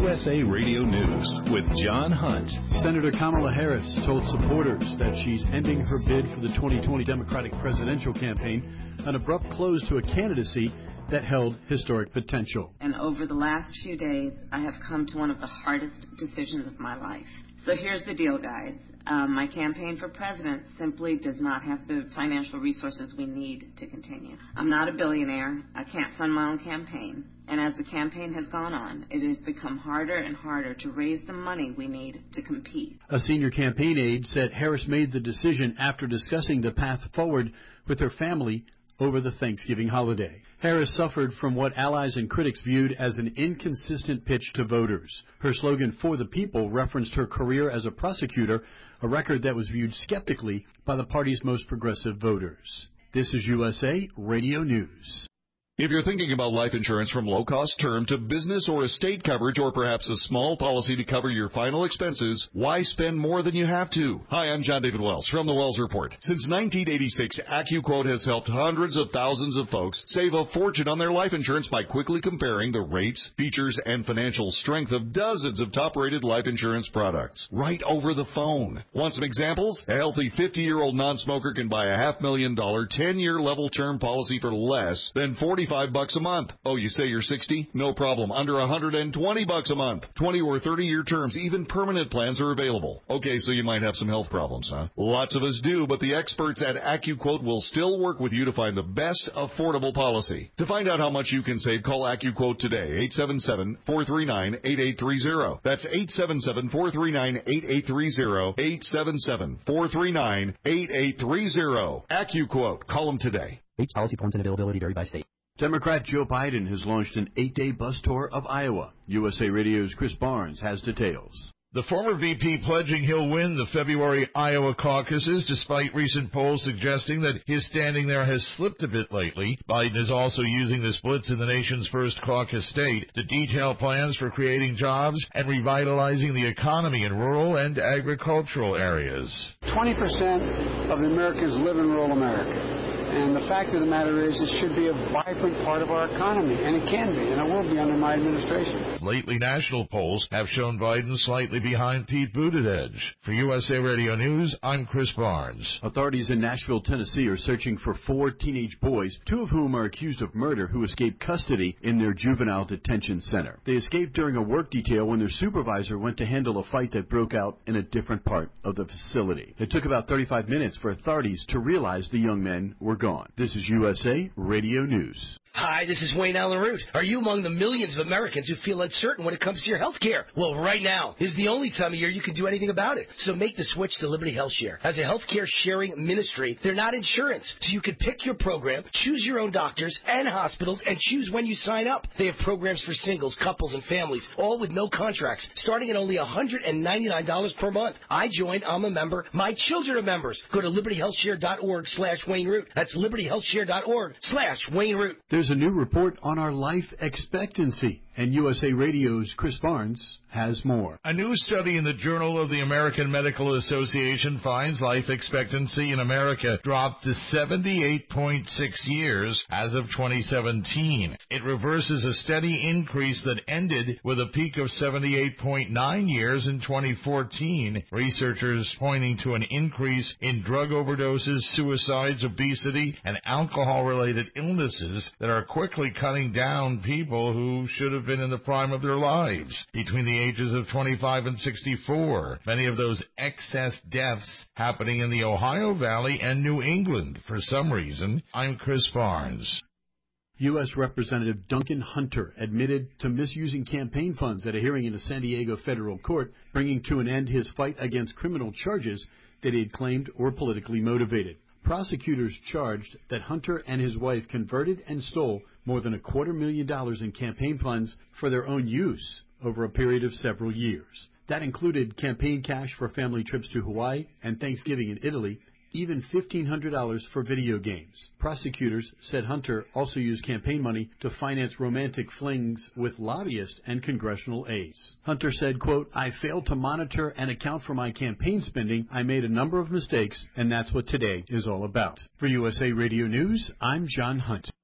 USA Radio News with John Hunt. Senator Kamala Harris told supporters that she's ending her bid for the 2020 Democratic presidential campaign, an abrupt close to a candidacy that held historic potential. And over the last few days, I have come to one of the hardest decisions of my life. So here's the deal, guys. My campaign for president simply does not have the financial resources we need to continue. I'm not a billionaire. I can't fund my own campaign. And as the campaign has gone on, it has become harder and harder to raise the money we need to compete. A senior campaign aide said Harris made the decision after discussing the path forward with her family over the Thanksgiving holiday. Harris suffered from what allies and critics viewed as an inconsistent pitch to voters. Her slogan, "For the People," referenced her career as a prosecutor, a record that was viewed skeptically by the party's most progressive voters. This is USA Radio News. If you're thinking about life insurance from low-cost term to business or estate coverage or perhaps a small policy to cover your final expenses, why spend more than you have to? Hi, I'm John David Wells from the Wells Report. Since 1986, AccuQuote has helped hundreds of thousands of folks save a fortune on their life insurance by quickly comparing the rates, features, and financial strength of dozens of top-rated life insurance products right over the phone. Want some examples? A healthy 50-year-old non-smoker can buy a $500,000 10-year level term policy for less than $45 a month. Oh, you say you're 60? No problem. Under $120 a month. 20 or 30-year terms, even permanent plans are available. Okay, so you might have some health problems, huh? Lots of us do, but the experts at AccuQuote will still work with you to find the best affordable policy. To find out how much you can save, call AccuQuote today, 877-439-8830. That's 877-439-8830, 877-439-8830. AccuQuote. Call them today. Rates, policy forms, and availability vary by state. Democrat Joe Biden has launched an 8-day bus tour of Iowa. USA Radio's Chris Barnes has details. The former VP pledging he'll win the February Iowa caucuses, despite recent polls suggesting that his standing there has slipped a bit lately. Biden is also using this blitz in the nation's first caucus state to detail plans for creating jobs and revitalizing the economy in rural and agricultural areas. 20% of Americans live in rural America. And the fact of the matter is, it should be a vibrant part of our economy, and it can be, and it will be under my administration. Lately, national polls have shown Biden slightly behind Pete Buttigieg. For USA Radio News, I'm Chris Barnes. Authorities in Nashville, Tennessee are searching for 4 teenage boys, 2 of whom are accused of murder, who escaped custody in their juvenile detention center. They escaped during a work detail when their supervisor went to handle a fight that broke out in a different part of the facility. It took about 35 minutes for authorities to realize the young men were gone. This is USA Radio News. Hi, this is Wayne Allen Root. Are you among the millions of Americans who feel uncertain when it comes to your health care? Well, right now is the only time of year you can do anything about it. So make the switch to Liberty Health Share. As a healthcare sharing ministry, they're not insurance. So you can pick your program, choose your own doctors and hospitals, and choose when you sign up. They have programs for singles, couples, and families, all with no contracts, starting at only $199 per month. I joined. I'm a member. My children are members. Go to libertyhealthshare.org/Wayne Root. That's libertyhealthshare.org/Wayne Root. There's a new report on our life expectancy, and USA Radio's Chris Barnes has more. A new study in the Journal of the American Medical Association finds life expectancy in America dropped to 78.6 years as of 2017. It reverses a steady increase that ended with a peak of 78.9 years in 2014. Researchers pointing to an increase in drug overdoses, suicides, obesity, and alcohol-related illnesses that are quickly cutting down people who should have been in the prime of their lives. Between the ages of 25 and 64, many of those excess deaths happening in the Ohio Valley and New England for some reason. I'm Chris Barnes. U.S. Representative Duncan Hunter admitted to misusing campaign funds at a hearing in a San Diego federal court, bringing to an end his fight against criminal charges that he had claimed were politically motivated. Prosecutors charged that Hunter and his wife converted and stole more than $250,000 in campaign funds for their own use over a period of several years. That included campaign cash for family trips to Hawaii and Thanksgiving in Italy, even $1,500 for video games. Prosecutors said Hunter also used campaign money to finance romantic flings with lobbyists and congressional aides. Hunter said, quote, "I failed to monitor and account for my campaign spending. I made a number of mistakes, and that's what today is all about." For USA Radio News, I'm John Hunt.